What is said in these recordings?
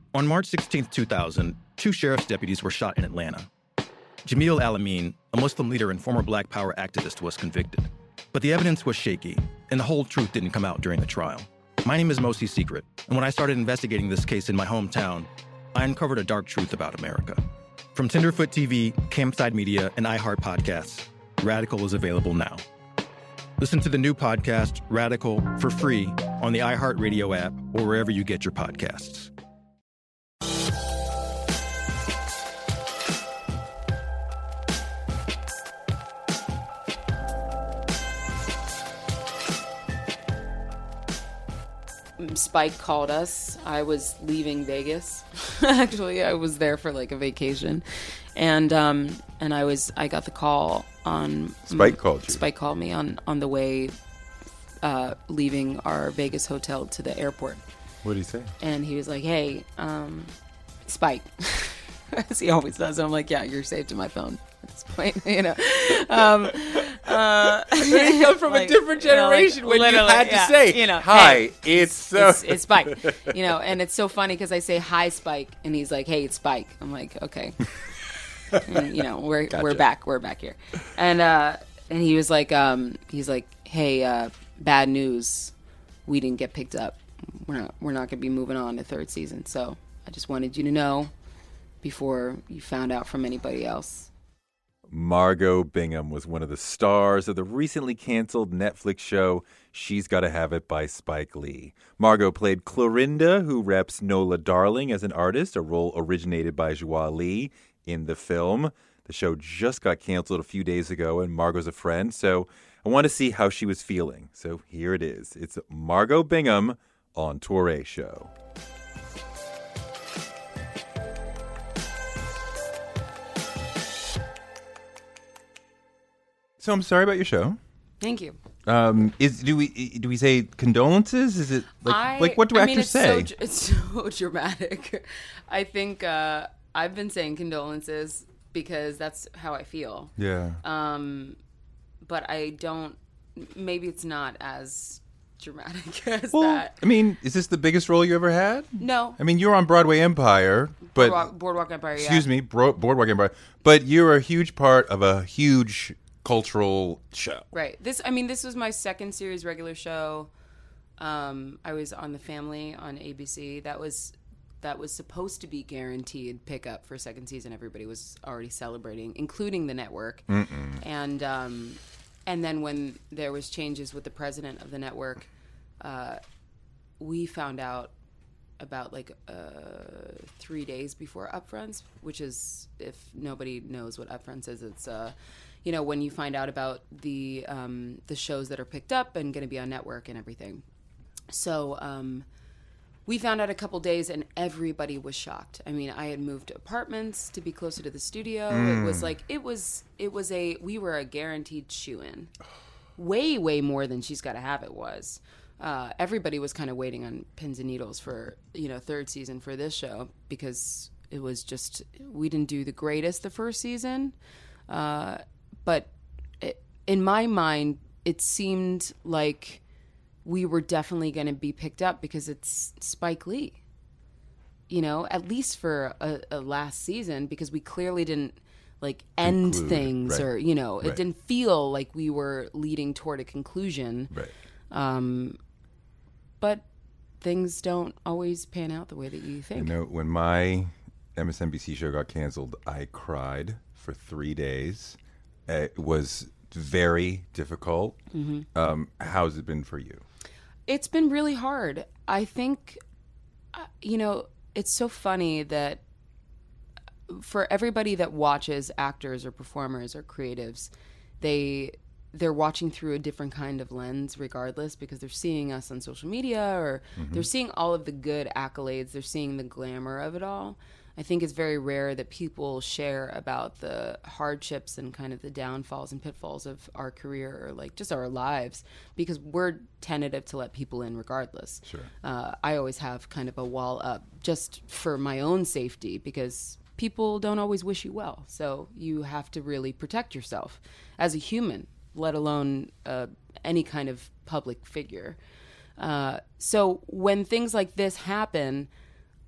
On March 16, 2000, two sheriff's deputies were shot in Atlanta. Jamil Al-Amin, a Muslim leader and former Black Power activist, was convicted. But the evidence was shaky, and the whole truth didn't come out during the trial. My name is Mosi Secret, and when I started investigating this case in my hometown, I uncovered a dark truth about America. From Tenderfoot TV, Campside Media, and iHeart Podcasts, Radical is available now. Listen to the new podcast, Radical, for free on the iHeartRadio app or wherever you get your podcasts. Spike called us. I was leaving Vegas. Actually, I was there for like a vacation, and I got the call on. Spike called you. Spike called me on the way, leaving our Vegas hotel to the airport. What did he say? And he was like, "Hey, Spike," as he always does. And I'm like, "Yeah, you're saved to my phone at this point," you know. You come from like, a different generation when you had to say, you know, "Hi, hey, it's so." It's Spike, you know. And it's so funny because I say, "Hi, Spike," and he's like, "Hey, it's Spike." I'm like, "Okay," and, you know, we're back here, and he was like, "Hey, bad news, we didn't get picked up. We're not going to be moving on to third season. So I just wanted you to know before you found out from anybody else." Margot Bingham was one of the stars of the recently canceled Netflix show She's Gotta Have It by Spike Lee. Margot played Clorinda, who reps Nola Darling as an artist, a role originated by Joie Lee in the film. The show just got canceled a few days ago, and Margot's a friend, so I want to see how she was feeling. So here it is. It's Margot Bingham on Touré Show. So I'm sorry about your show. Thank you. Do we say condolences? Is it like what do actors say? It's so dramatic. I think I've been saying condolences because that's how I feel. Yeah. But I don't. Maybe it's not as dramatic as Well, that. I mean, is this the biggest role you ever had? No. I mean, you're on Broadway Empire, but Boardwalk Empire. Excuse me, Boardwalk Empire. But you're a huge part of a huge cultural show. Right. This was my second series regular show. I was on The Family on ABC. That was supposed to be guaranteed pickup for second season. Everybody was already celebrating, including the network. And then when there was changes with the president of the network, we found out about 3 days before Upfronts, which is, if nobody knows what Upfronts is, it's when you find out about the shows that are picked up and going to be on network and everything. So we found out a couple days, and everybody was shocked. I mean, I had moved apartments to be closer to the studio. We were a guaranteed shoo-in. Way more than She's Gotta Have It was. Everybody was kind of waiting on pins and needles for, third season for this show, because it was just, we didn't do the greatest the first season. But in my mind, it seemed like we were definitely going to be picked up because it's Spike Lee, at least for a last season, because we clearly didn't end things, right. Or, it didn't feel like we were leading toward a conclusion. Right. But things don't always pan out the way that you think. When my MSNBC show got canceled, I cried for 3 days. It was very difficult. Mm-hmm. How's it been for you? It's been really hard. I think, it's so funny that for everybody that watches actors or performers or creatives, they're watching through a different kind of lens regardless, because they're seeing us on social media, or they're seeing all of the good accolades. They're seeing the glamour of it all. I think it's very rare that people share about the hardships and kind of the downfalls and pitfalls of our career, or just our lives, because we're tentative to let people in regardless. Sure. I always have kind of a wall up just for my own safety, because people don't always wish you well. So you have to really protect yourself as a human, let alone any kind of public figure. So when things like this happen,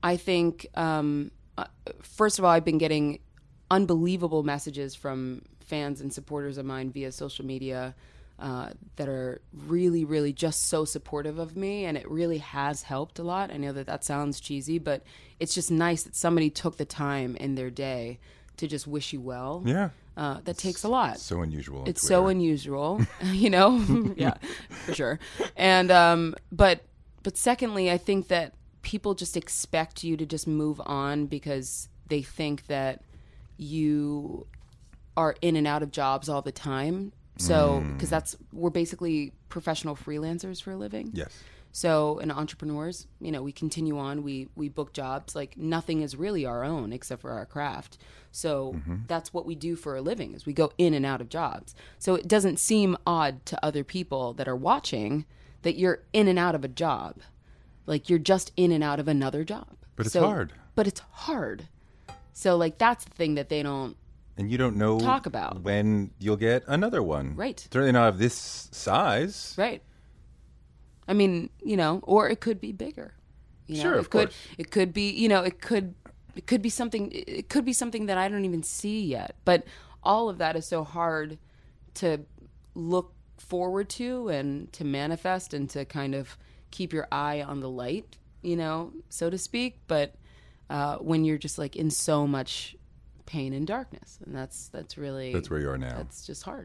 I think, first of all, I've been getting unbelievable messages from fans and supporters of mine via social media that are really, really just so supportive of me, and it really has helped a lot. I know that sounds cheesy, but it's just nice that somebody took the time in their day to just wish you well. Yeah. That takes a lot. So unusual. It's so unusual, you know? Yeah, for sure. And, but secondly, I think that people just expect you to just move on because they think that you are in and out of jobs all the time. So, because we're basically professional freelancers for a living. Yes. So, and entrepreneurs, you know, we continue on, we book jobs, like nothing is really our own except for our craft. So that's what we do for a living, is we go in and out of jobs. So it doesn't seem odd to other people that are watching that you're in and out of a job. Like you're just in and out of another job. But it's hard. But it's hard. So like that's the thing that they don't. And you don't know talk about when you'll get another one. Right. Certainly not of this size. Right. I mean, you know, or it could be bigger. You know, sure, of course. It could be, you know, it could be something. It could be something that I don't even see yet. But all of that is so hard to look forward to and to manifest and to kind of keep your eye on the light, you know, so to speak. But when you're just like in so much pain and darkness, and that's really that's where you are now. That's just hard.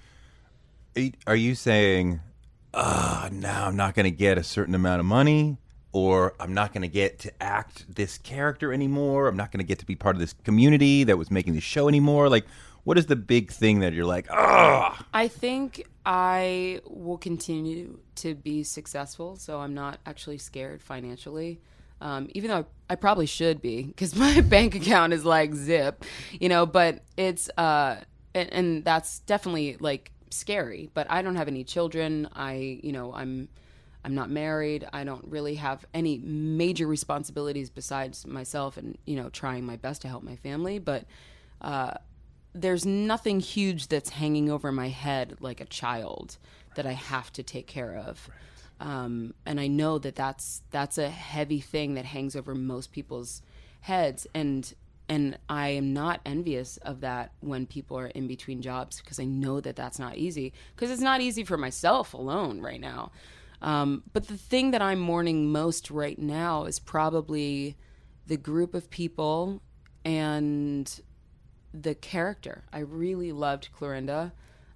Are you saying, now I'm not going to get a certain amount of money, or I'm not going to get to act this character anymore? I'm not going to get to be part of this community that was making the show anymore? Like, what is the big thing that you're like, I think I will continue to be successful, so I'm not actually scared financially. Even though I probably should be, because my bank account is like zip, you know, but it's, and that's definitely like scary, but I don't have any children. I'm not married. I don't really have any major responsibilities besides myself and, you know, trying my best to help my family. But, there's nothing huge that's hanging over my head like a child that I have to take care of. And I know that that's a heavy thing that hangs over most people's heads. And I am not envious of that when people are in between jobs, because I know that that's not easy, because it's not easy for myself alone right now. But the thing that I'm mourning most right now is probably the group of people and the character. I really loved Clorinda.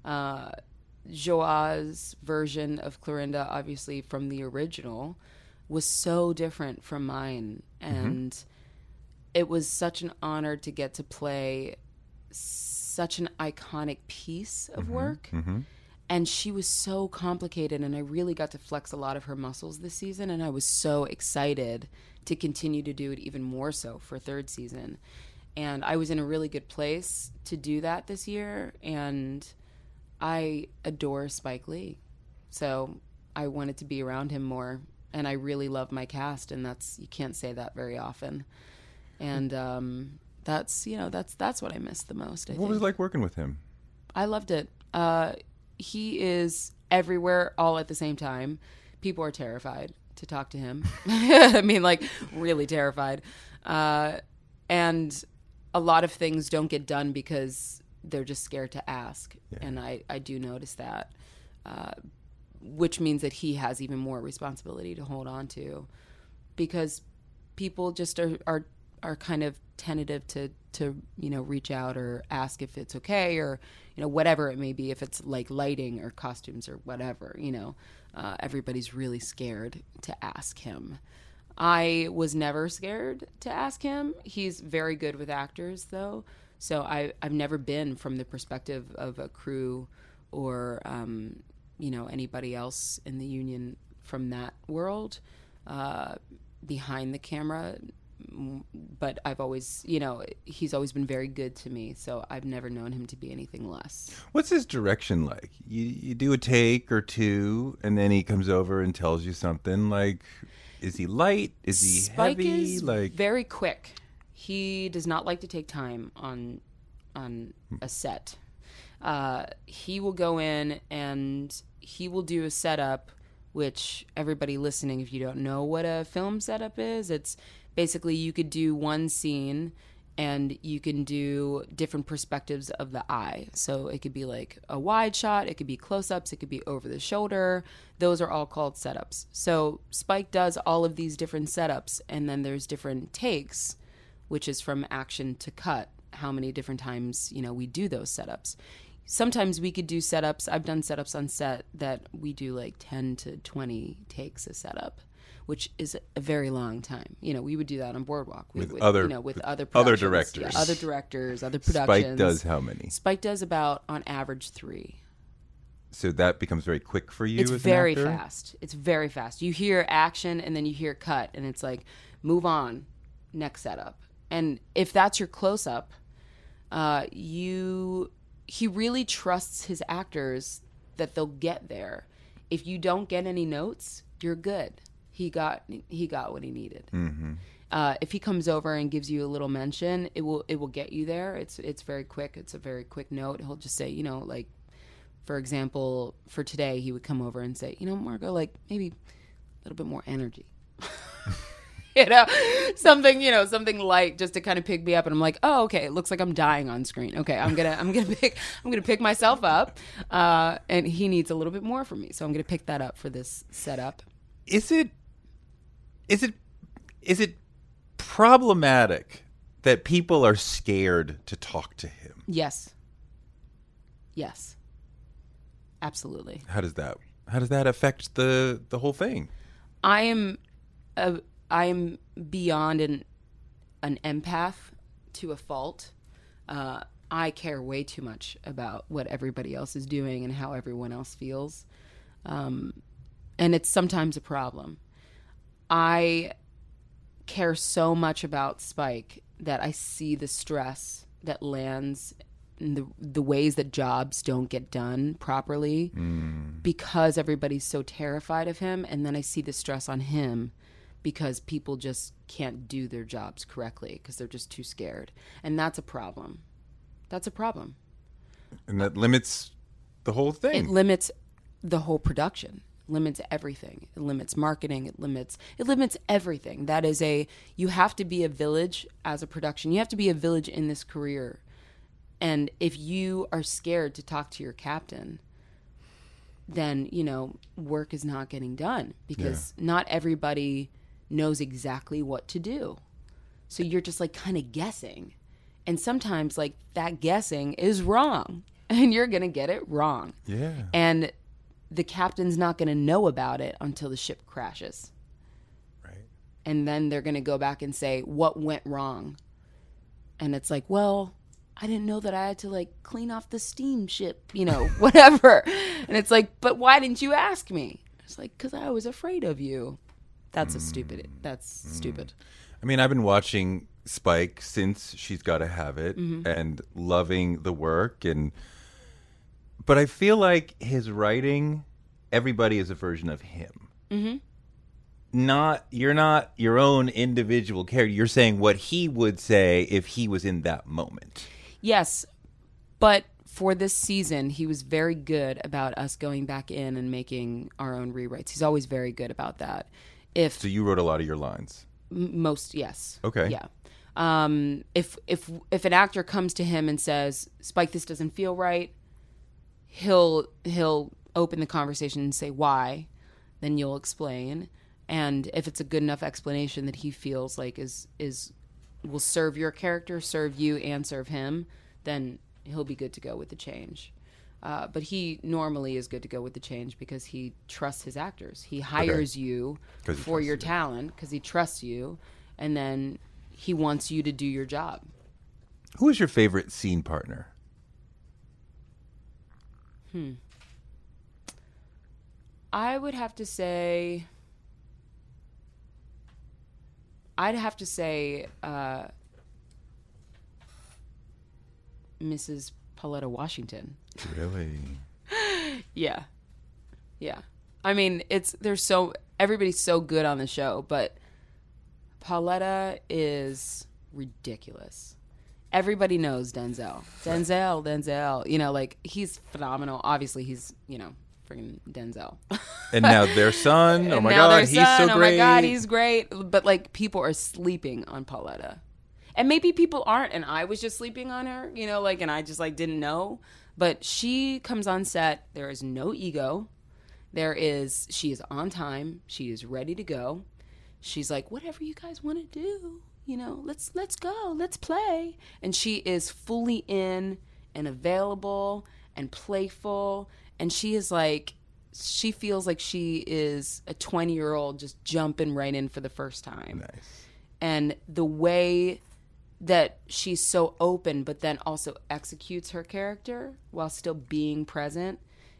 Joa's version of Clorinda, obviously from the original, was so different from mine. And it was such an honor to get to play such an iconic piece of work. And she was so complicated, and I really got to flex a lot of her muscles this season, and I was so excited to continue to do it even more so for third season. And I was in a really good place to do that this year, and I adore Spike Lee. So I wanted to be around him more, and I really love my cast, and you can't say that very often. And that's what I missed the most, I think. What was it like working with him? I loved it. He is everywhere all at the same time. People are terrified to talk to him. I mean, like, really terrified. And a lot of things don't get done because they're just scared to ask. Yeah. And I do notice that, which means that he has even more responsibility to hold on to, because people just are kind of tentative to you know, reach out or ask if it's okay, or, you know, whatever it may be, if it's like lighting or costumes or whatever, you know, everybody's really scared to ask him. I was never scared to ask him. He's very good with actors, though. So I've never been from the perspective of a crew or, you know, anybody else in the union from that world behind the camera. But I've always, you know, he's always been very good to me. So I've never known him to be anything less. What's his direction like? You do a take or two, and then he comes over and tells you something. Like, is he light? Is he Spike heavy? Is very quick. He does not like to take time on a set. He will go in and he will do a setup, which everybody listening, if you don't know what a film setup is, it's basically you could do one scene and you can do different perspectives of the eye. So it could be like a wide shot, it could be close-ups, it could be over the shoulder. Those are all called setups. So Spike does all of these different setups, and then there's different takes, which is from action to cut, how many different times, we do those setups. Sometimes we could do setups. I've done setups on set that we do like 10 to 20 takes a setup, which is a very long time. We would do that on Boardwalk. With other directors. Yeah, other directors, other productions. Spike does how many? Spike does about, on average, 3. So that becomes very quick for you as an actor? It's very fast. It's very fast. You hear action and then you hear cut, and it's like, move on, next setup. And if that's your close-up, he really trusts his actors that they'll get there. If you don't get any notes, you're good. He got what he needed. Mm-hmm. If he comes over and gives you a little mention, it will get you there. It's very quick. It's a very quick note. He'll just say, like, for example, for today, he would come over and say, Margot, like, maybe a little bit more energy. Something light just to kind of pick me up. And I'm like, oh, okay, it looks like I'm dying on screen. Okay, I'm gonna pick myself up. And he needs a little bit more from me, so I'm gonna pick that up for this setup. Is it problematic that people are scared to talk to him? Yes. Absolutely. How does that affect the whole thing? I am beyond an empath to a fault. I care way too much about what everybody else is doing and how everyone else feels. And it's sometimes a problem. I care so much about Spike that I see the stress that lands in the ways that jobs don't get done properly because everybody's so terrified of him. And then I see the stress on him because people just can't do their jobs correctly because they're just too scared. And that's a problem. And that limits the whole thing. It limits the whole production. Limits everything. It limits marketing. It limits everything. You have to be a village as a production. You have to be a village in this career. And if you are scared to talk to your captain, then, work is not getting done because not everybody knows exactly what to do. So you're just like kind of guessing. And sometimes like that guessing is wrong and you're going to get it wrong. Yeah. And the captain's not going to know about it until the ship crashes. Right. And then they're going to go back and say, what went wrong? And it's like, well, I didn't know that I had to like clean off the steamship, whatever. And it's like, but why didn't you ask me? It's like, because I was afraid of you. That's stupid. I mean, I've been watching Spike since She's Gotta Have It and loving the work. But I feel like his writing, everybody is a version of him. Mm-hmm. You're not your own individual character. You're saying what he would say if he was in that moment. Yes, but for this season, he was very good about us going back in and making our own rewrites. He's always very good about that. So you wrote a lot of your lines? Most, yes. Okay. Yeah. If an actor comes to him and says, Spike, this doesn't feel right, he'll open the conversation and say why. Then you'll explain. And if it's a good enough explanation that he feels like will serve your character, serve you, and serve him, then he'll be good to go with the change. But he normally is good to go with the change because he trusts his actors. He hires you for your talent because he trusts you, and then he wants you to do your job. Who is your favorite scene partner? I would have to say... Mrs. Pauletta Washington. Really? Yeah. I mean, everybody's so good on the show, but Pauletta is ridiculous. Everybody knows Denzel. Denzel. Like, he's phenomenal. Obviously, he's, friggin' Denzel. And now their son, oh And my now God, their he's son, so oh great. my God, he's great. But like people are sleeping on Pauletta. And maybe people aren't, and I was just sleeping on her, you know, like, and I just like didn't know. But she comes on set, there is no ego. She is on time, she is ready to go. She's like, whatever you guys want to do, you know, let's go, let's play. And she is fully in and available and playful. And she is like, she feels like she is a 20-year-old just jumping right in for the first time. Nice. And the way that she's so open, but then also executes her character while still being present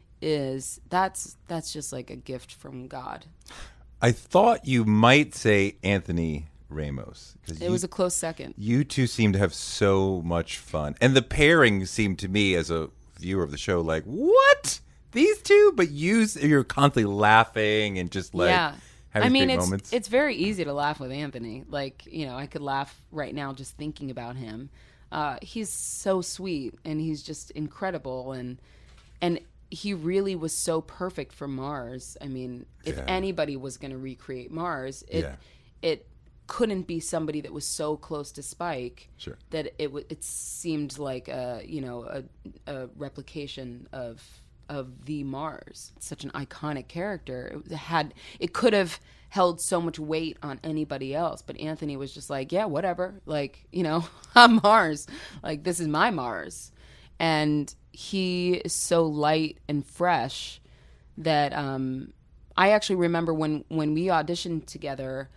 that's just like a gift from God. I thought you might say Anthony Ramos. It was a close second. You two seem to have so much fun. And the pairing seemed to me as a viewer of the show like, what? These two? But you're constantly laughing and just like having great moments. It's very easy to laugh with Anthony. Like, you know, I could laugh right now just thinking about him. He's so sweet and he's just incredible. And he really was so perfect for Mars. I mean, if anybody was going to recreate Mars, it couldn't be somebody that was so close to Spike that it seemed like a replication of the Mars. It's such an iconic character. It could have held so much weight on anybody else, but Anthony was just like, yeah, whatever. Like, you know, I'm Mars. Like, this is my Mars. And he is so light and fresh that I actually remember when we auditioned together,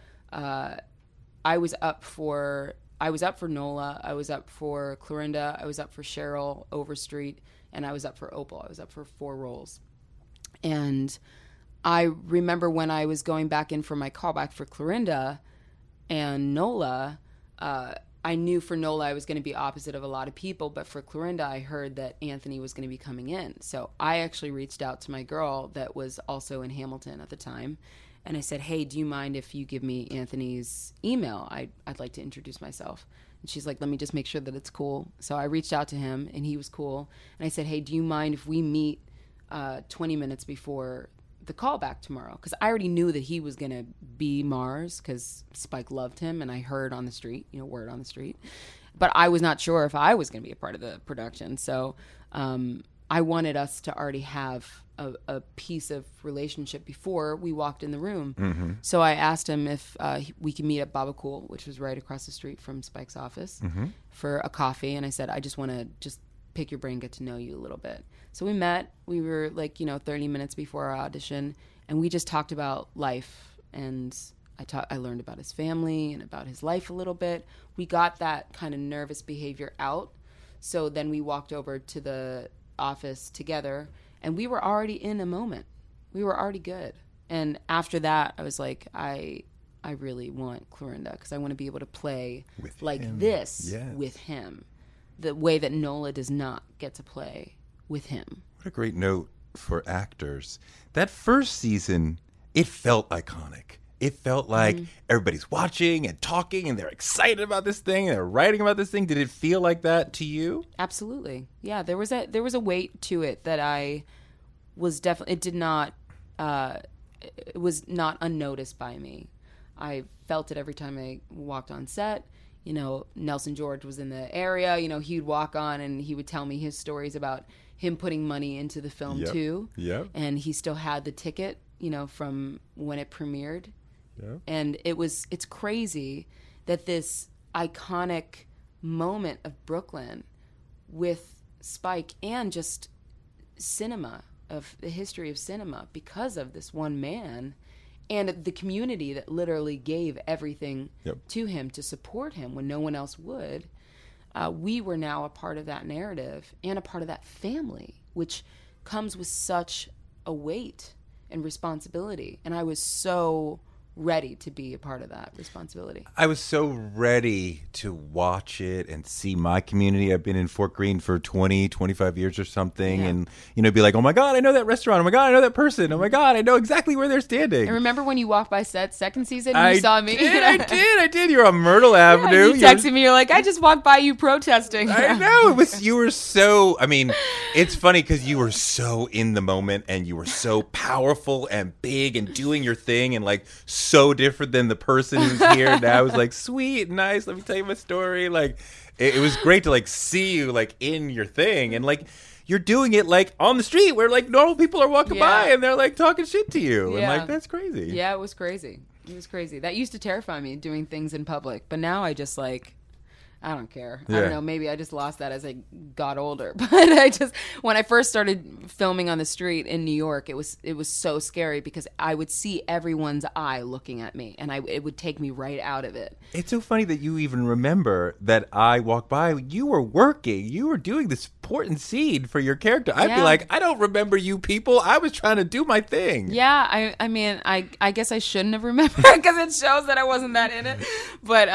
I was up for Nola, I was up for Clorinda, I was up for Cheryl Overstreet, and I was up for Opal. I was up for 4 roles. And I remember when I was going back in for my callback for Clorinda and Nola, I knew for Nola I was going to be opposite of a lot of people, but for Clorinda I heard that Anthony was going to be coming in. So I actually reached out to my girl that was also in Hamilton at the time, and I said, hey, do you mind if you give me Anthony's email? I'd like to introduce myself. And she's like, let me just make sure that it's cool. So I reached out to him, and he was cool. And I said, hey, do you mind if we meet 20 minutes before the callback tomorrow? Because I already knew that he was going to be Mars because Spike loved him, and I heard on the street, you know, word on the street. But I was not sure if I was going to be a part of the production. So I wanted us to already have a piece of relationship before we walked in the room. Mm-hmm. So I asked him if we could meet at Baba Cool, which was right across the street from Spike's office, for a coffee. And I said, I just want to just pick your brain, get to know you a little bit. So we met. We were 30 minutes before our audition, and we just talked about life. And I learned about his family and about his life a little bit. We got that kind of nervous behavior out. So then we walked over to the office together, and we were already in a moment. We were already good. And after that, I was like, I really want Clorinda because I want to be able to play with like him. This with him, the way that Nola does not get to play with him. What a great note for actors. That first season, it felt iconic. It felt like everybody's watching and talking, and they're excited about this thing, and they're writing about this thing. Did it feel like that to you? Absolutely. Yeah, there was a weight to it that I was definitely. It did not. It was not unnoticed by me. I felt it every time I walked on set. You know, Nelson George was in the area. You know, he'd walk on and he would tell me his stories about him putting money into the film too. Yep. And he still had the ticket, you know, from when it premiered. Yeah. And it's crazy that this iconic moment of Brooklyn with Spike and just cinema, of the history of cinema, because of this one man and the community that literally gave everything to him to support him when no one else would. We were now a part of that narrative and a part of that family, which comes with such a weight and responsibility. And I was so ready to be a part of that responsibility. I was so ready to watch it and see my community. I've been in Fort Greene for 20, 25 years or something. Yeah. And, be like, oh my God, I know that restaurant. Oh my God, I know that person. Oh my God, I know exactly where they're standing. And remember when you walked by set second season and you saw me? I did. You're on Myrtle Avenue. You texted me. You're like, I just walked by you protesting. I know. You were so, it's funny because you were so in the moment and you were so powerful and big and doing your thing and like so different than the person who's here now. Is like, sweet, nice, let me tell you my story. Like, it was great to like see you like in your thing and like you're doing it like on the street where like normal people are walking by and they're like talking shit to you. And like, that's crazy. Yeah, it was crazy. It was crazy. That used to terrify me, doing things in public. But now I just like, I don't care. I don't know. Maybe I just lost that as I got older. But when I first started filming on the street in New York, it was so scary because I would see everyone's eye looking at me, and it would take me right out of it. It's so funny that you even remember that I walked by. You were working. You were doing this important scene for your character. I'd be like, I don't remember you people. I was trying to do my thing. Yeah, I guess I shouldn't have remembered because it shows that I wasn't that in it. But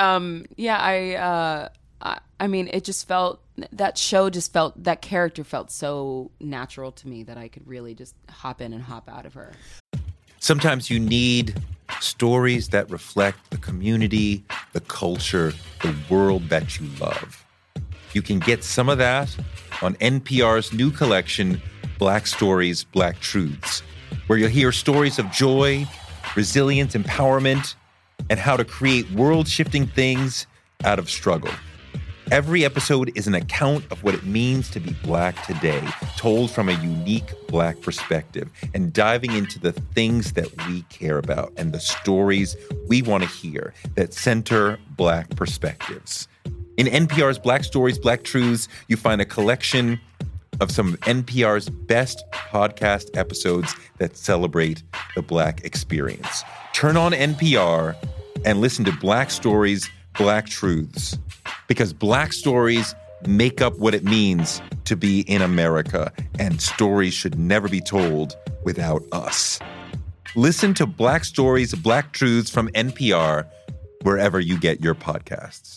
it just felt, that character felt so natural to me that I could really just hop in and hop out of her. Sometimes you need stories that reflect the community, the culture, the world that you love. You can get some of that on NPR's new collection, Black Stories, Black Truths, where you'll hear stories of joy, resilience, empowerment, and how to create world-shifting things out of struggle. Every episode is an account of what it means to be Black today, told from a unique Black perspective, and diving into the things that we care about and the stories we want to hear that center Black perspectives. In NPR's Black Stories, Black Truths, you find a collection of some of NPR's best podcast episodes that celebrate the Black experience. Turn on NPR and listen to Black Stories, Black Truths, because Black stories make up what it means to be in America, and stories should never be told without us. Listen to Black Stories, Black Truths from NPR wherever you get your podcasts.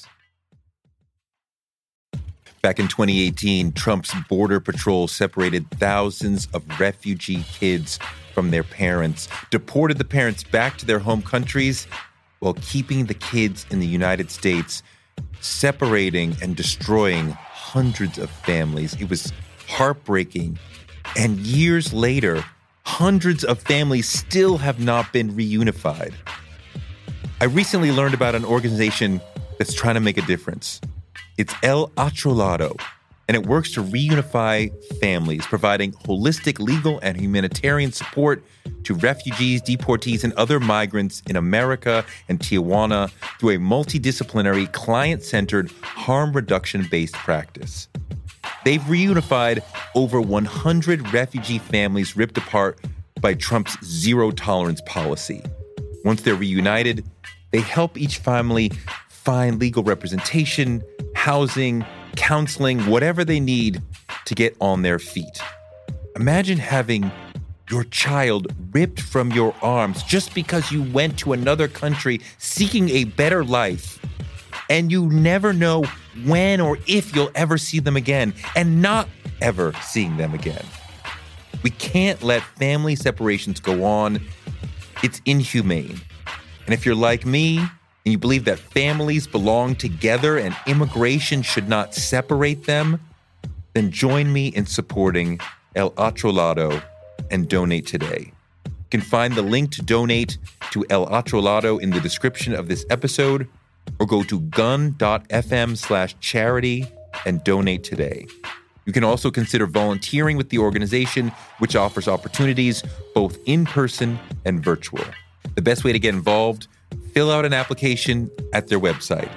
Back in 2018, Trump's Border Patrol separated thousands of refugee kids from their parents, deported the parents back to their home countries while keeping the kids in the United States, separating and destroying hundreds of families. It was heartbreaking. And years later, hundreds of families still have not been reunified. I recently learned about an organization that's trying to make a difference. It's El Otro Lado, and it works to reunify families, providing holistic legal and humanitarian support to refugees, deportees, and other migrants in America and Tijuana through a multidisciplinary, client-centered, harm reduction-based practice. They've reunified over 100 refugee families ripped apart by Trump's zero-tolerance policy. Once they're reunited, they help each family find legal representation, housing, counseling, whatever they need to get on their feet. Imagine having your child ripped from your arms just because you went to another country seeking a better life, and you never know when or if you'll ever see them again, and not ever seeing them again. We can't let family separations go on. It's inhumane. And if you're like me, and you believe that families belong together and immigration should not separate them, then join me in supporting El Otro Lado and donate today. You can find the link to donate to El Otro Lado in the description of this episode, or go to gun.fm/charity and donate today. You can also consider volunteering with the organization, which offers opportunities both in person and virtual. The best way to get involved: fill out an application at their website,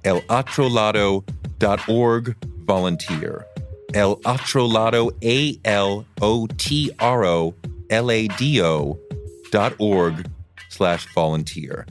elotrolado.org, volunteer. El Otro Lado, ALOTROLADO.org/volunteer.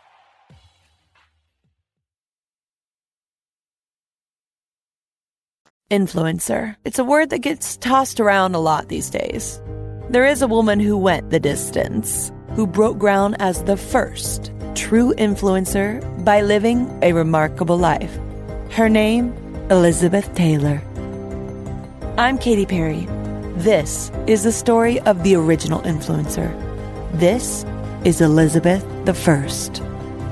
Influencer. It's a word that gets tossed around a lot these days. There is a woman who went the distance, who broke ground as the first true influencer by living a remarkable life. Her name, Elizabeth Taylor. I'm Katy Perry. This is the story of the original influencer. This is Elizabeth the First.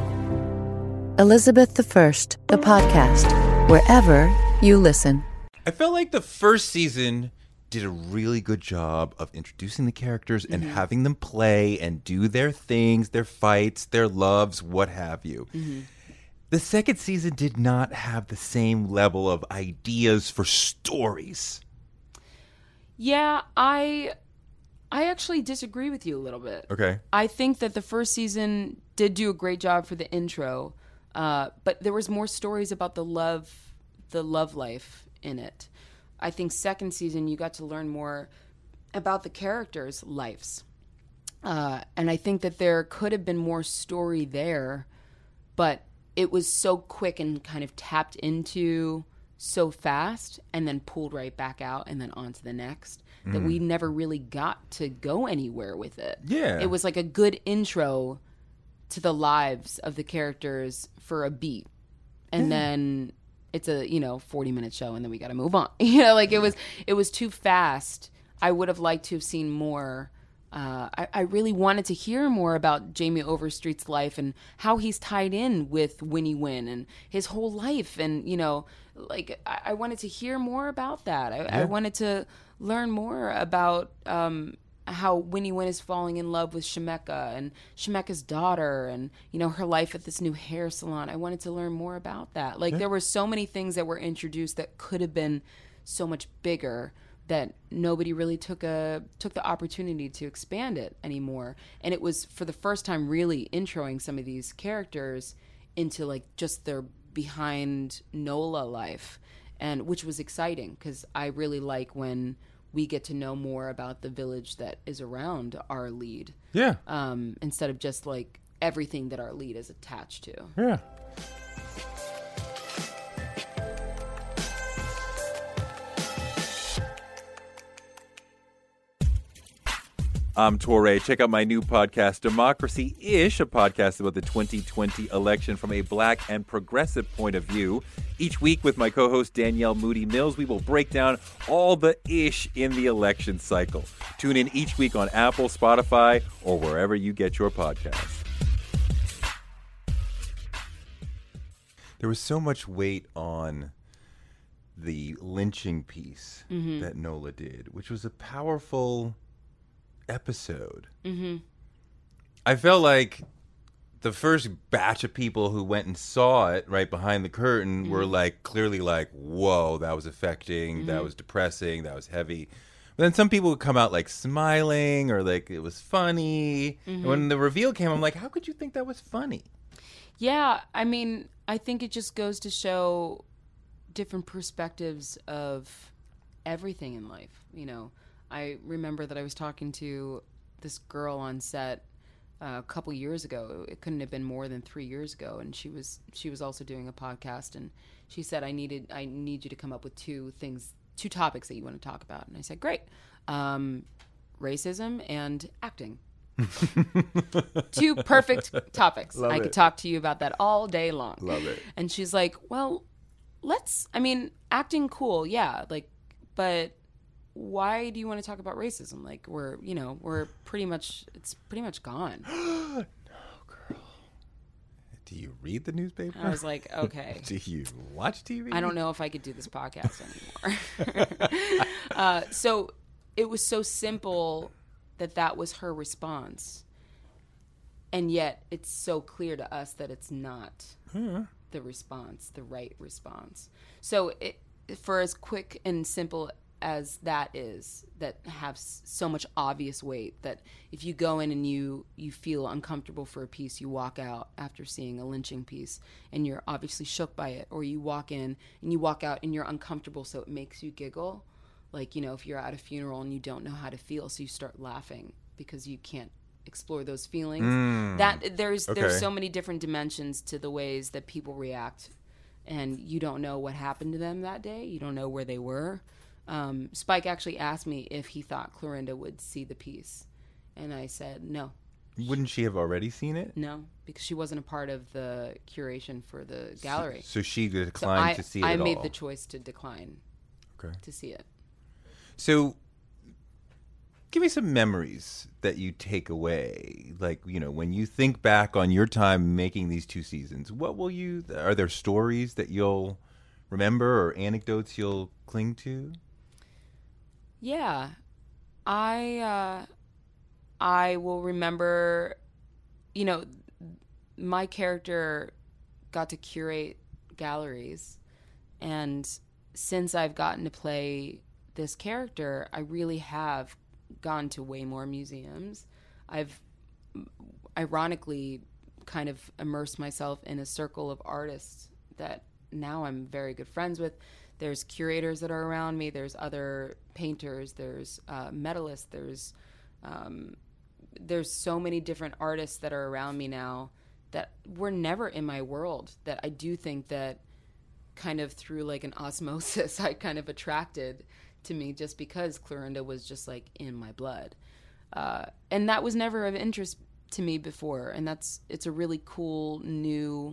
Elizabeth the First, the podcast, wherever you listen. I felt like the first season did a really good job of introducing the characters and having them play and do their things, their fights, their loves, what have you. The second season did not have the same level of ideas for stories. Yeah, I actually disagree with you a little bit. Okay. I think that the first season did do a great job for the intro, but there was more stories about the love life in it. I think second season you got to learn more about the characters' lives. And I think that there could have been more story there, but it was so quick and kind of tapped into so fast and then pulled right back out and then on to the next that we never really got to go anywhere with it. Yeah. It was like a good intro to the lives of the characters for a beat. And then it's a, 40-minute show and then we got to move on. It was too fast. I would have liked to have seen more. I really wanted to hear more about Jamie Overstreet's life and how he's tied in with Winnie Wynn and his whole life. And, I wanted to hear more about that. I wanted to learn more about how Winnie Wynn is falling in love with Shemeka and Shemeka's daughter and, her life at this new hair salon. I wanted to learn more about that. There were so many things that were introduced that could have been so much bigger that nobody really took the opportunity to expand it anymore. And it was for the first time really introing some of these characters into just their behind NOLA life, and which was exciting because I really like when we get to know more about the village that is around our lead. Yeah. Instead of just everything that our lead is attached to. Yeah. I'm Torre. Check out my new podcast, Democracy-ish, a podcast about the 2020 election from a black and progressive point of view. Each week with my co-host Danielle Moody Mills, we will break down all the ish in the election cycle. Tune in each week on Apple, Spotify, or wherever you get your podcasts. There was so much weight on the lynching piece that Nola did, which was a powerful episode. I felt like the first batch of people who went and saw it right behind the curtain were clearly whoa, that was affecting, that was depressing, that was heavy. But then some people would come out smiling or it was funny. And when the reveal came, I'm like, how could you think that was funny? Yeah, I mean, I think it just goes to show different perspectives of everything in life. I remember that I was talking to this girl on set a couple years ago. It couldn't have been more than 3 years ago, and she was also doing a podcast. And she said, "I need you to come up with two topics that you want to talk about." And I said, "Great, racism and acting." Two perfect topics. I could talk to you about that all day long. Love it. And she's like, "Well, acting, cool, yeah, but." Why do you want to talk about racism? We're pretty much, it's pretty much gone. No, girl. Do you read the newspaper? I was like, okay. Do you watch TV? I don't know if I could do this podcast anymore. So it was so simple that was her response. And yet it's so clear to us that it's not the response, the right response. So for as quick and simple as that is, that have so much obvious weight, that if you go in and you feel uncomfortable for a piece, you walk out after seeing a lynching piece and you're obviously shook by it, or you walk in and you walk out and you're uncomfortable so it makes you giggle, if you're at a funeral and you don't know how to feel, so you start laughing because you can't explore those feelings. That there's so many different dimensions to the ways that people react, and you don't know what happened to them that day, you don't know where they were. Spike actually asked me if he thought Clorinda would see the piece. And I said, no, Wouldn't she have already seen it? No, because she wasn't a part of the curation for the gallery. So she declined to see it at all. I made the choice to decline to see it. So give me some memories that you take away. Like, when you think back on your time making these 2 seasons, are there stories that you'll remember or anecdotes you'll cling to? Yeah. I will remember, my character got to curate galleries, and since I've gotten to play this character, I really have gone to way more museums. I've ironically kind of immersed myself in a circle of artists that now I'm very good friends with. There's curators that are around me. There's other painters. There's medalists. There's so many different artists that are around me now that were never in my world, that I do think that kind of through like an osmosis I kind of attracted to me, just because Clorinda was just like in my blood. And that was never of interest to me before. And it's a really cool new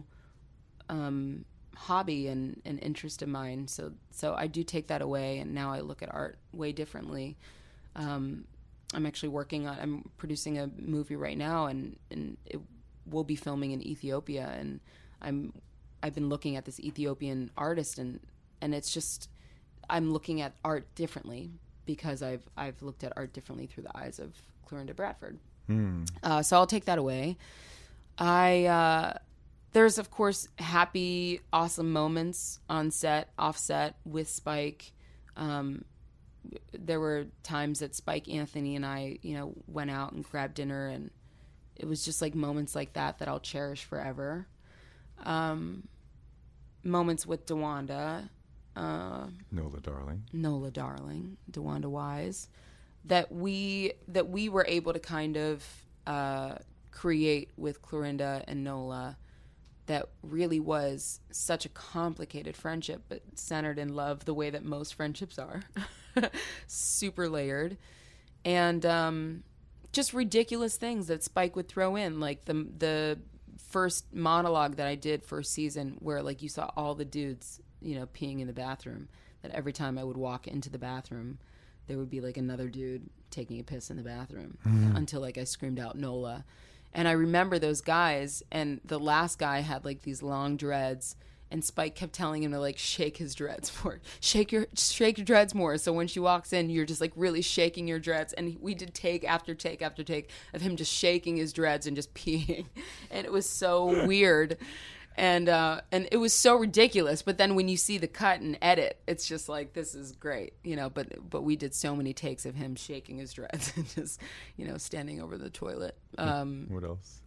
hobby and interest of mine. So I do take that away, and now I look at art way differently. I'm actually I'm producing a movie right now, and it will be filming in Ethiopia, and I've been looking at this Ethiopian artist, and it's just, I'm looking at art differently because I've looked at art differently through the eyes of Clorinda Bradford. So I'll take that away. There's of course happy, awesome moments on set, off set with Spike. There were times that Spike, Anthony, and I, went out and grabbed dinner, and it was just like moments like that I'll cherish forever. Moments with DeWanda, Nola Darling, DeWanda Wise, that we were able to kind of create with Clorinda and Nola. That really was such a complicated friendship, but centered in love, the way that most friendships are. Super layered. And just ridiculous things that Spike would throw in, like the first monologue that I did first season, where like you saw all the dudes, peeing in the bathroom, that every time I would walk into the bathroom, there would be like another dude taking a piss in the bathroom, until like I screamed out Nola. And I remember those guys, and the last guy had like these long dreads, and Spike kept telling him to like shake his dreads more, shake your dreads more. So when she walks in, you're just like really shaking your dreads. And we did take after take after take of him just shaking his dreads and just peeing, and it was so weird, and it was so ridiculous. But then when you see the cut and edit, it's just like, this is great, But we did so many takes of him shaking his dreads and just, standing over the toilet. What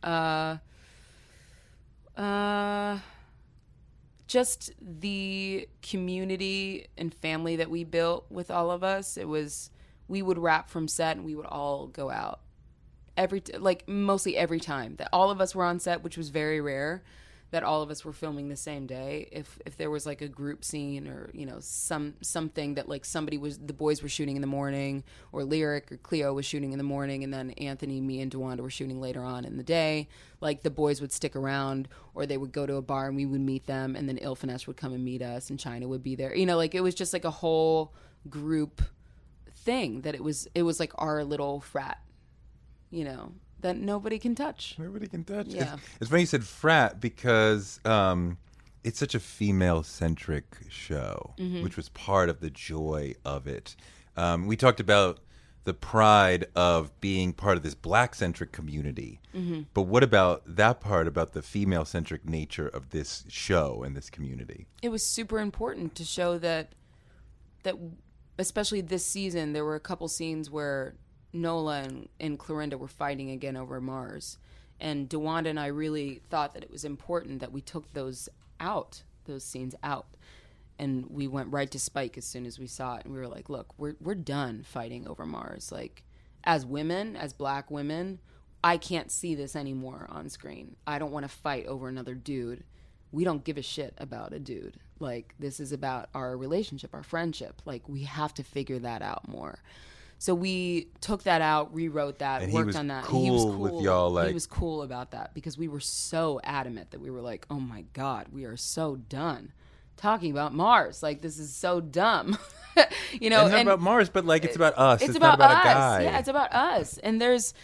else? Just the community and family that we built with all of us. We would wrap from set and we would all go out mostly every time that all of us were on set, which was very rare that all of us were filming the same day. If there was like a group scene or, something that like the boys were shooting in the morning, or Lyric or Cleo was shooting in the morning, and then Anthony, me, and DeWanda were shooting later on in the day, like the boys would stick around, or they would go to a bar and we would meet them, and then Ilfenesh would come and meet us, and China would be there. It was just like a whole group thing, that it was like our little frat, that nobody can touch. Yeah. It's funny you said frat, because it's such a female-centric show, which was part of the joy of it. We talked about the pride of being part of this black-centric community. But what about that part, about the female-centric nature of this show and this community? It was super important to show that especially this season, there were a couple scenes where Nola and Clorinda were fighting again over Mars, and DeWanda and I really thought that it was important that we took those scenes out, and we went right to Spike as soon as we saw it, and we were like, look, we're done fighting over Mars. Like, as women, as black women, I can't see this anymore on screen. I don't want to fight over another dude. We don't give a shit about a dude. Like, this is about our relationship, our friendship. Like, we have to figure that out more. So we took that out, rewrote that, And worked on that. Cool, he was cool with y'all. Like, he was cool about that because we were so adamant that we were like, oh my God, we are so done talking about Mars. Like, this is so dumb. You know, and not about Mars, but like it's about us. It's not about us. a guy. Yeah, it's about us. And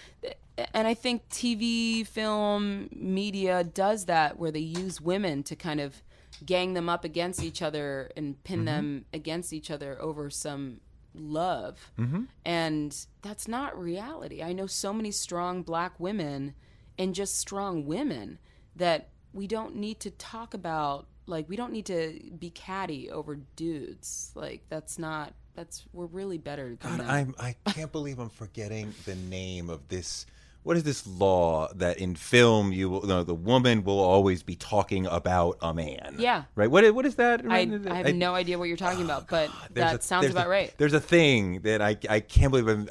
I think TV, film, media does that where they use women to kind of gang them up against each other and pin them against each other over some love. And that's not reality. I know so many strong Black women and just strong women that we don't need to talk about, like, we don't need to be catty over dudes. Like, we're really better than that. I can't believe I'm forgetting the name of this. What is this law that in film the woman will always be talking about a man? Yeah. Right. What is that? I have no idea what you're talking about, but that sounds about right. There's a thing that I can't believe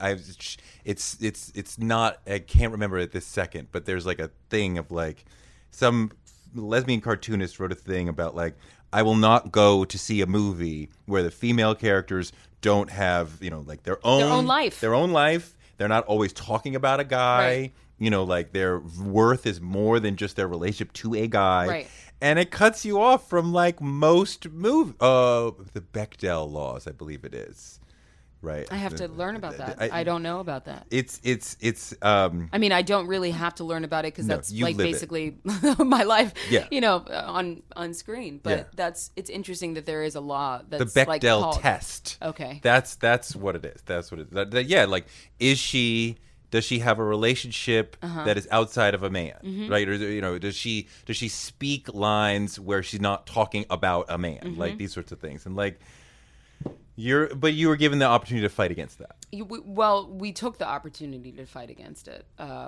it's not, I can't remember it this second, but there's like a thing of like some lesbian cartoonist wrote a thing about like, I will not go to see a movie where the female characters don't have, like their own life. They're not always talking about a guy. Right. Like their worth is more than just their relationship to a guy. Right. And it cuts you off from like most the Bechdel laws, I believe it is. Right. I have to learn about that. I don't know about that. It's I mean, I don't really have to learn about it because that's like basically my life, yeah. On screen. But it's interesting that there is a law that's the Bechdel like called test. Okay. That's what it is. That's what it is. Yeah, like does she have a relationship that is outside of a man, right? Or does she speak lines where she's not talking about a man, like these sorts of things, and like. You were given the opportunity to fight against that. We took the opportunity to fight against it.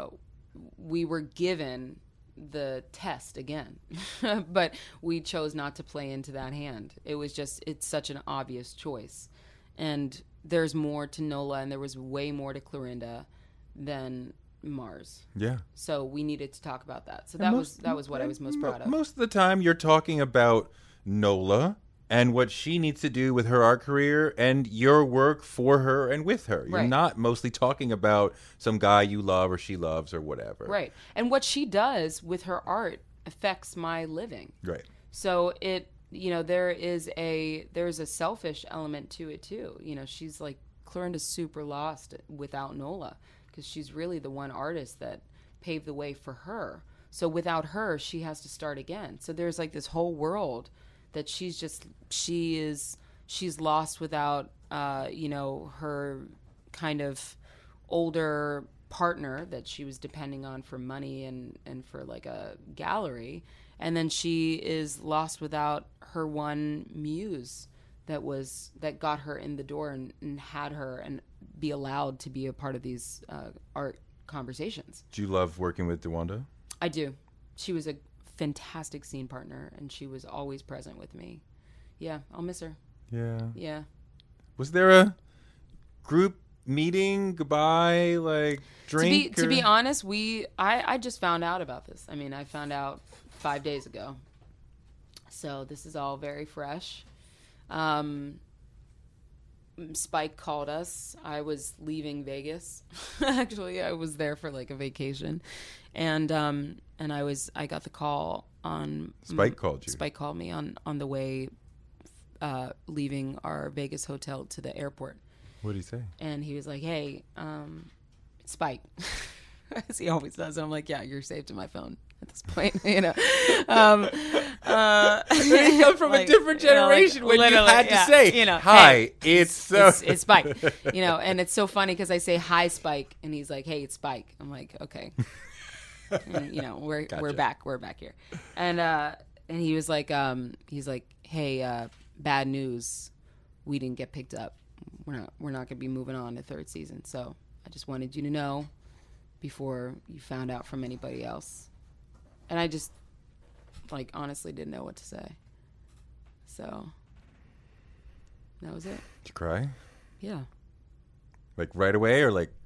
We were given the test again, but we chose not to play into that hand. It's such an obvious choice. And there's more to Nola, and there was way more to Clorinda than Mars. Yeah. So we needed to talk about that. So that was what I was most proud of. Most of the time you're talking about Nola and what she needs to do with her art career and your work for her and with her. You're not mostly talking about some guy you love or she loves or whatever. Right. And what she does with her art affects my living. Right. So there's a selfish element to it too. She's like, Clorinda's super lost without Nola because she's really the one artist that paved the way for her. So without her, she has to start again. So there's like this whole world that she's lost without her kind of older partner that she was depending on for money and for like a gallery, and then she is lost without her one muse that got her in the door and had her and be allowed to be a part of these art conversations. Do you love working with DeWanda? I do. She was a fantastic scene partner, and she was always present with me. Yeah, I'll miss her. Yeah. Was there a group meeting, goodbye, like drink? To be honest, I just found out about this. I mean, I found out 5 days ago. So this is all very fresh. Spike called us. I was leaving Vegas. Actually, I was there for like a vacation. And I got the call on Spike called you. Spike called me on the way leaving our Vegas hotel to the airport. What did he say? And he was like, "Hey, it's Spike." As he always does. And I'm like, "Yeah, you're saved to my phone at this point." He comes from a different generation when you had to say, "Hi, hey, it's Spike." And it's so funny because I say, "Hi, Spike," and he's like, "Hey, it's Spike." I'm like, "Okay." And, we're back here. And he was like, "Hey, bad news. We didn't get picked up. We're not going to be moving on to third season. So I just wanted you to know before you found out from anybody else." And I just honestly didn't know what to say. So that was it. Did you cry? Yeah. Like right away or like?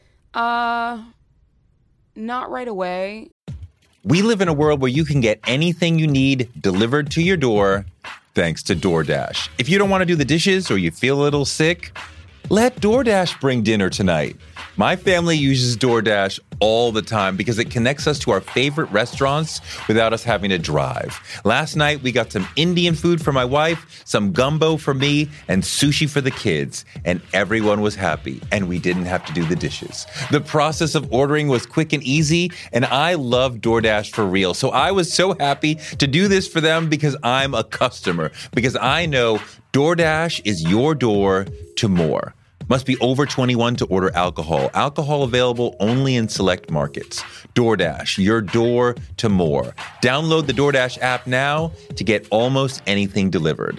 Not right away. We live in a world where you can get anything you need delivered to your door thanks to DoorDash. If you don't want to do the dishes or you feel a little sick, Let DoorDash bring dinner tonight. My family uses DoorDash all the time because it connects us to our favorite restaurants without us having to drive. Last night, we got some Indian food for my wife, some gumbo for me, and sushi for the kids. And everyone was happy, and we didn't have to do the dishes. The process of ordering was quick and easy, and I love DoorDash for real. So I was so happy to do this for them because I'm a customer, because I know DoorDash is your door to more. Must be over 21 to order alcohol. Alcohol available only in select markets. DoorDash, your door to more. Download the DoorDash app now to get almost anything delivered.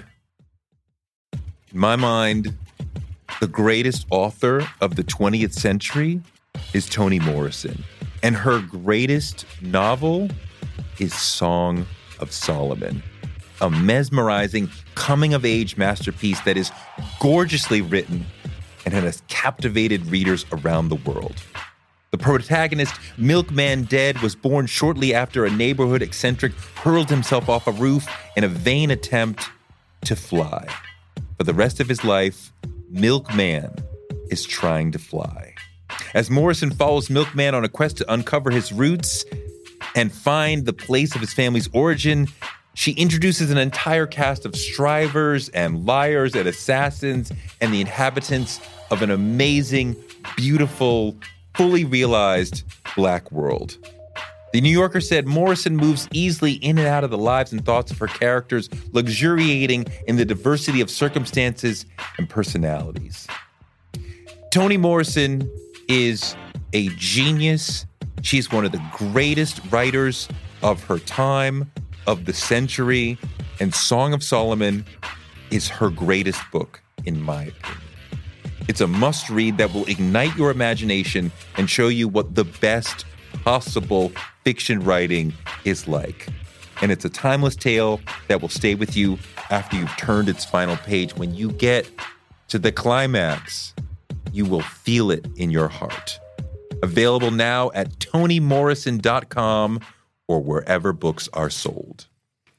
In my mind, the greatest author of the 20th century is Toni Morrison. And her greatest novel is Song of Solomon. A mesmerizing coming-of-age masterpiece that is gorgeously written and has captivated readers around the world. The protagonist, Milkman Dead, was born shortly after a neighborhood eccentric hurled himself off a roof in a vain attempt to fly. For the rest of his life, Milkman is trying to fly. As Morrison follows Milkman on a quest to uncover his roots and find the place of his family's origin, she introduces an entire cast of strivers and liars and assassins and the inhabitants of an amazing, beautiful, fully realized Black world. The New Yorker said Morrison moves easily in and out of the lives and thoughts of her characters, luxuriating in the diversity of circumstances and personalities. Toni Morrison is a genius. She's one of the greatest writers of her time, of the century, and Song of Solomon is her greatest book, in my opinion. It's a must-read that will ignite your imagination and show you what the best possible fiction writing is like. And it's a timeless tale that will stay with you after you've turned its final page. When you get to the climax, you will feel it in your heart. Available now at ToniMorrison.com or wherever books are sold.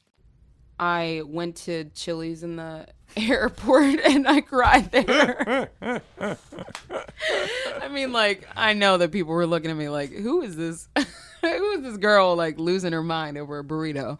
I went to Chili's in the airport and I cried there. I mean, like, I know that people were looking at me like, who is this? Who is this girl, like, losing her mind over a burrito?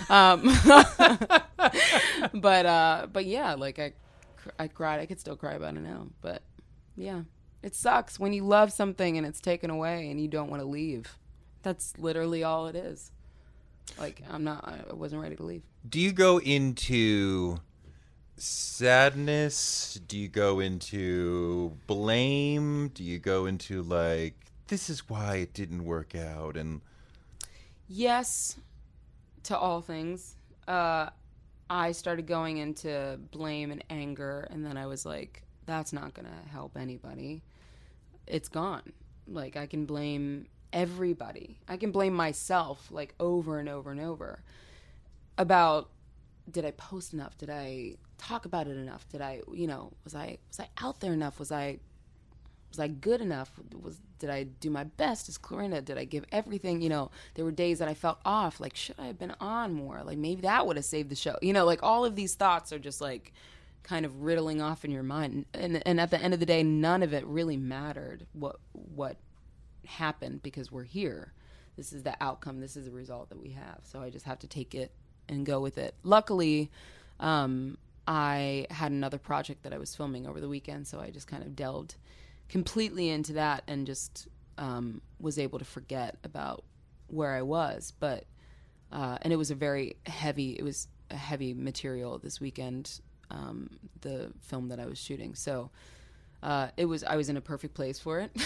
But yeah, like, I cried. I could still cry about it now. But yeah, it sucks when you love something and it's taken away and you don't want to leave. That's literally all it is. Like, I wasn't ready to leave. Do you go into sadness? Do you go into blame? Do you go into, like, this is why it didn't work out? And yes, to all things. I started going into blame and anger, and then I was like, that's not going to help anybody. It's gone. Like, I can blame everybody. I can blame myself, like, over and over and over about, did I post enough? Did I talk about it enough? Did I, was I out there enough? Was I good enough? Did I do my best as Clorinda? Did I give everything? There were days that I felt off. Like, should I have been on more? Like, maybe that would have saved the show. Like, all of these thoughts are just, like, kind of riddling off in your mind. And at the end of the day, none of it really mattered what happened, because we're here. This is the outcome. This is the result that we have. So I just have to take it and go with it. Luckily, I had another project that I was filming over the weekend, so I just kind of delved completely into that and just was able to forget about where I was. But and it was a heavy material this weekend, the film that I was shooting. So I was in a perfect place for it.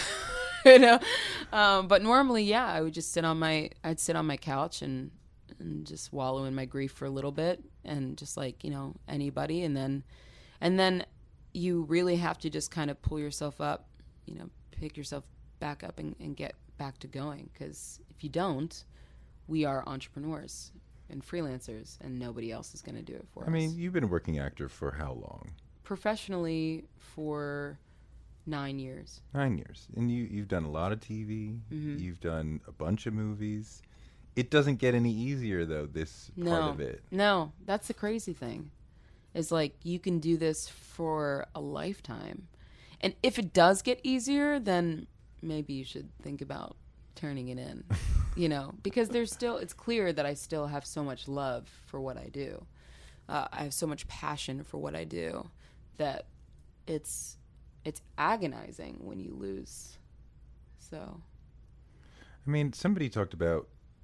But normally, yeah, I would just sit on my couch and just wallow in my grief for a little bit, and just like, anybody. And then you really have to just kind of pull yourself up, pick yourself back up and get back to going. Because if you don't, we are entrepreneurs and freelancers, and nobody else is going to do it for us. I mean, you've been a working actor for how long? Professionally for 9 years. 9 years. And you've done a lot of TV. Mm-hmm. You've done a bunch of movies. It doesn't get any easier, though, part of it. No, that's the crazy thing. Is like, you can do this for a lifetime. And if it does get easier, then maybe you should think about turning it in, because it's clear that I still have so much love for what I do. I have so much passion for what I do that it's agonizing when you lose. So, I mean, somebody talked about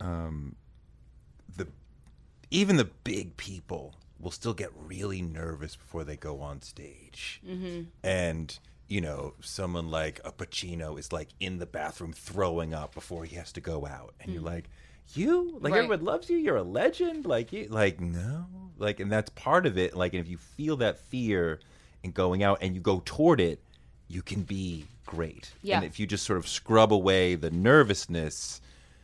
even the big people will still get really nervous before they go on stage. Mm-hmm. And, someone like a Pacino is like in the bathroom throwing up before he has to go out. And you're like, right. Everyone loves you. You're a legend. No. And that's part of it. And if you feel that fear in going out and you go toward it, you can be great. Yeah. And if you just sort of scrub away the nervousness,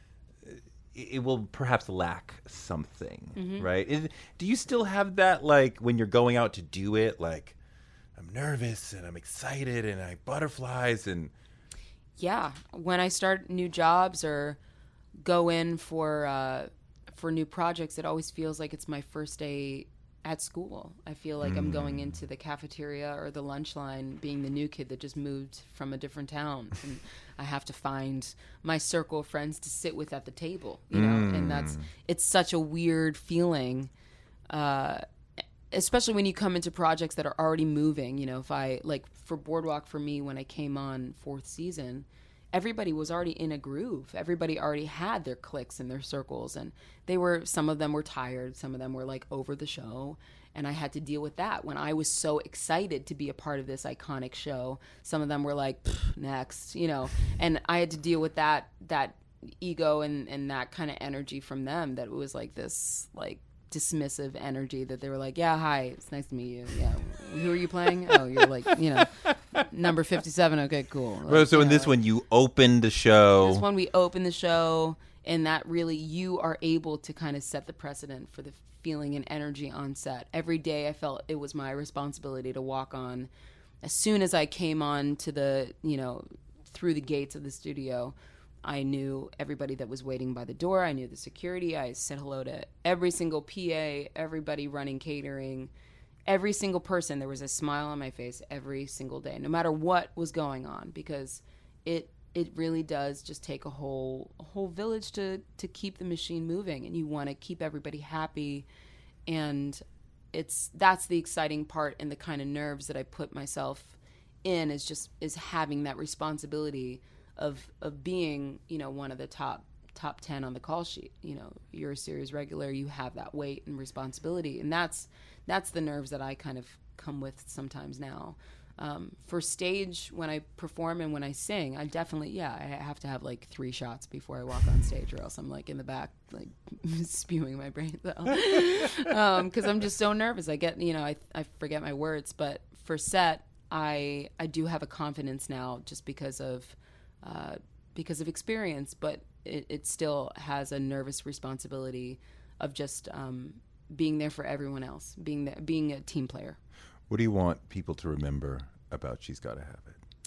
it will perhaps lack something, right? Do you still have that, when you're going out to do it, I'm nervous and I'm excited and I butterflies and... Yeah. When I start new jobs or go in for new projects, it always feels like it's my first day at school. I feel like I'm going into the cafeteria or the lunch line being the new kid that just moved from a different town. And I have to find my circle of friends to sit with at the table, and it's such a weird feeling, especially when you come into projects that are already moving. If I, for Boardwalk, for me, when I came on 4th season, everybody was already in a groove. Everybody already had their cliques and their circles, and some of them were tired, some of them were over the show, and I had to deal with that. When I was so excited to be a part of this iconic show, some of them were like, next, and I had to deal with that ego and that kind of energy from them, that it was this dismissive energy, that they were like, yeah, hi, it's nice to meet you. Yeah, who are you playing? Oh, you're number 57. Okay, cool. So in this one, you opened the show. This one, we opened the show, and that really, you are able to kind of set the precedent for the feeling and energy on set. Every day I felt it was my responsibility to walk on. As soon as I came on to through the gates of the studio, I knew everybody that was waiting by the door. I knew the security. I said hello to every single PA, everybody running catering, every single person. There was a smile on my face every single day, no matter what was going on, because it really does just take a whole village to keep the machine moving, and you want to keep everybody happy. And that's the exciting part, and the kind of nerves that I put myself in is having that responsibility of being, one of the top 10 on the call sheet. You're a series regular, you have that weight and responsibility, and that's the nerves that I kind of come with sometimes now. For stage, when I perform and when I sing, I definitely, I have to have 3 shots before I walk on stage, or else I'm in the back spewing my brains out, because I'm just so nervous. I get, I forget my words. But for set, I do have a confidence now, just because of experience, but it still has a nervous responsibility of just being there for everyone else, being a team player. What do you want people to remember about She's Gotta Have It?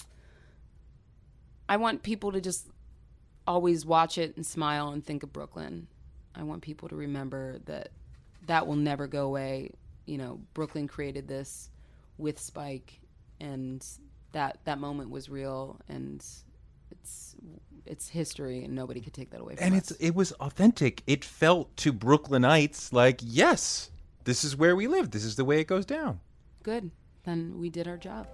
I want people to just always watch it and smile and think of Brooklyn. I want people to remember that will never go away. Brooklyn created this with Spike, and that moment was real, and it's history, and nobody could take that away from us. And it was authentic. It felt to Brooklynites like, yes, this is where we live. This is the way it goes down. Good. Then we did our job.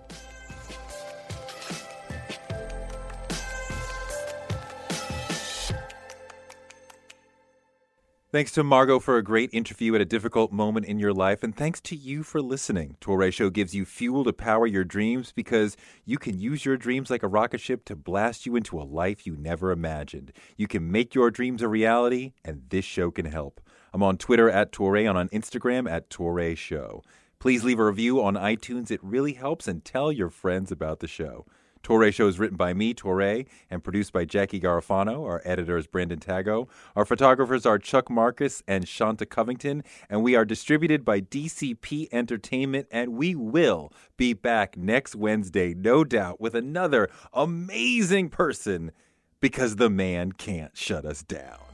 Thanks to Margot for a great interview at a difficult moment in your life, and thanks to you for listening. Touré Show gives you fuel to power your dreams, because you can use your dreams like a rocket ship to blast you into a life you never imagined. You can make your dreams a reality, and this show can help. I'm on Twitter at Touré and on Instagram at Touré Show. Please leave a review on iTunes. It really helps, and tell your friends about the show. Touré Show is written by me, Touré, and produced by Jackie Garofano. Our editor is Brandon Tago. Our photographers are Chuck Marcus and Shanta Covington, and we are distributed by DCP Entertainment, and we will be back next Wednesday, no doubt, with another amazing person, because the man can't shut us down.